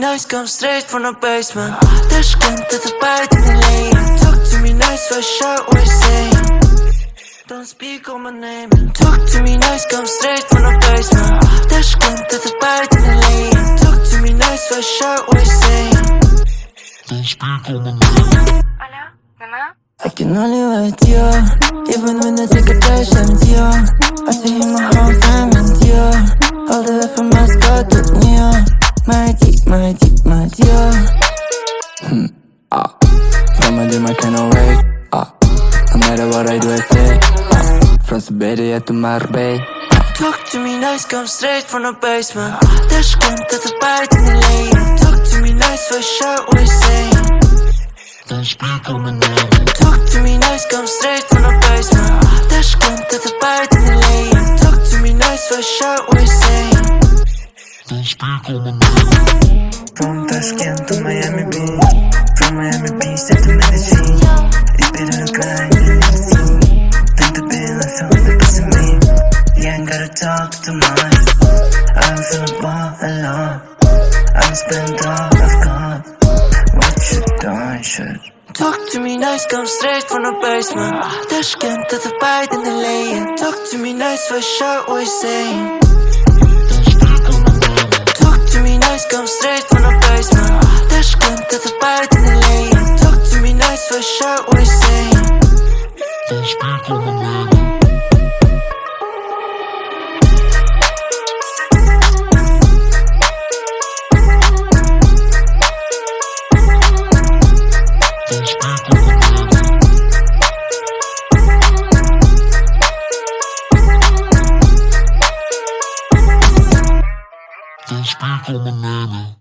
nice, come straight from the basement. Dash gun to the bite in the lane. Talk to me nice, first shot, what you saying? Don't speak on my name. Talk to me nice, come straight from the basement. Dash gun to the bite in the lane. Talk to me nice, first shot, what you saying? Don't speak on my name. Алло, Мама? I can only wait you, even when I take a dash and you. I see you my whole family, you. All the way from Moscow to New York. My dear. From a dream I cannot wait. No matter what I do, I say. From Siberia to Marbella. Talk to me nice, come straight from the basement. Dash gun to the bite in the lane. Talk to me nice, first shot, what you saying? Don't speak on my name. Talk to me nice, come straight from the basement. Dash gun to the bite in the lane. Talk to me nice, first shot, what you saying? Don't speak on my name. From Tashkent to Miami Beach, from Miami Beach to Medellin. It's been a grind in the scene. Think the balance on the pussy me. You ain't gotta talk too much. I'm feeling ball alone. I'm spent all I've got. What you done, shit? Talk to me nice, come straight from the basement. Dash gun to the bite in the lane. Talk to me nice, first shot, what you saying? Don't speak on my name. Talk to me nice, come straight from the basement. Dash gun to the bite in the lane. Talk to me nice, first shot, what you saying? Don't speak on my name. Don't speak on my name. Don't speak on my name.